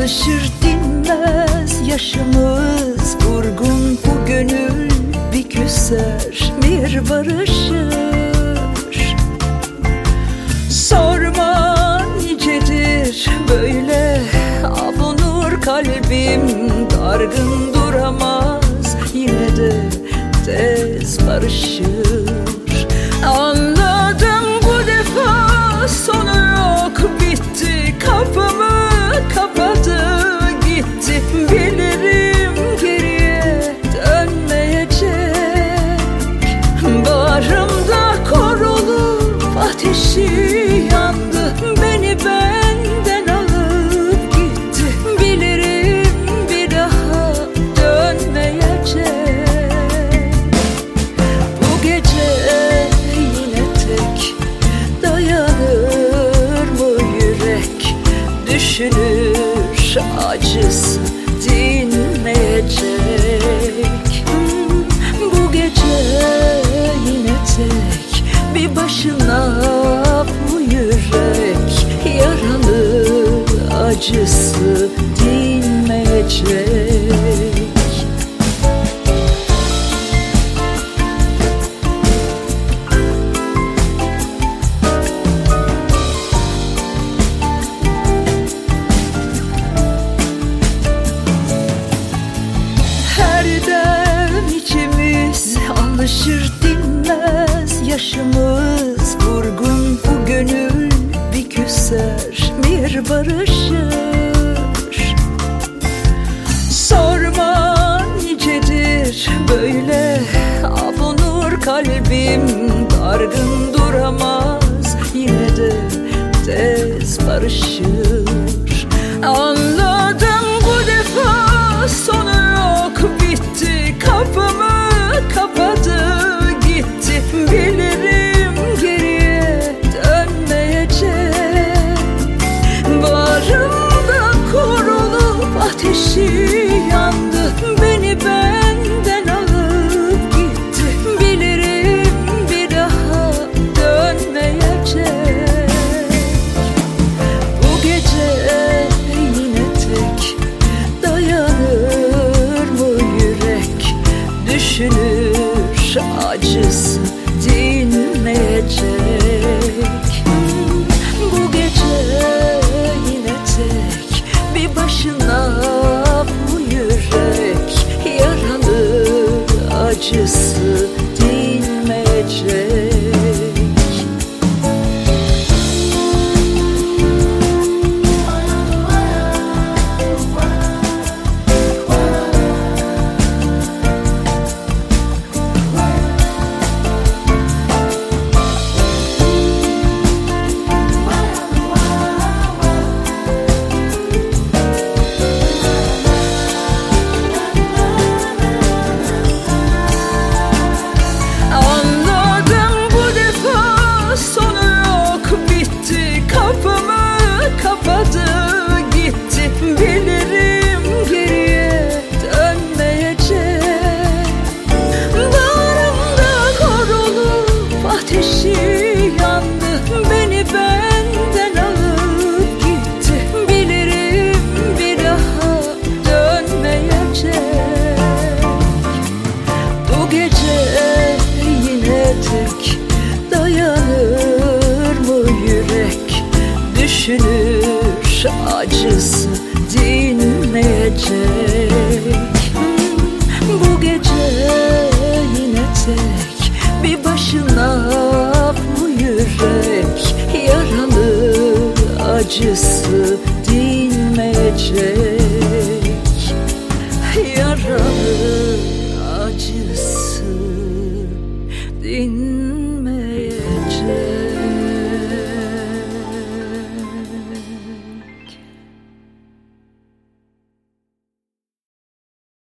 alışır dinmez yaşımız vurgun, bu gönül bir küser bir barışır. Sorma nicedir böyle avunur kalbim, dargın duramaz yine de tez barışır. Anladım bu defa sonu yok, bitti, kapımı kapadı gitti. Bilirim geriye dönmeyecek, bağrımda kor olup ateşi yandı, beni benden alıp gitti. Bilirim bir daha dönmeyecek. Bu gece yine tek dayanır mı yürek, düşünür acısı dinmeyecek. Bu gece yine tek bir başına bu yürek, yaralı acısı dinmeyecek. Alışır dinmez yaşımız vurgun, bu gönül bir küser bir barışır. Sorma nicedir böyle avunur kalbim, dargın duramaz yine de tez barışır. Anladım bu defa sonu yok, bitti, kapımı kapadı gitti. Bilirim geriye dönmeyecek, bağrımda kor olup ateşi yandı, beni benden alıp gitti. Bilirim bir daha dönmeyecek. Bu gece yine tek dayanır mı yürek, düşünür acısı dinmeyecek. Bu gece yine tek bir başına bu yürek, yaralı acısı dinmeyecek. Düşünür acısı dinmeyecek. Bu gece yine tek bir başına bu yürek, yaralı acısı dinmeyecek.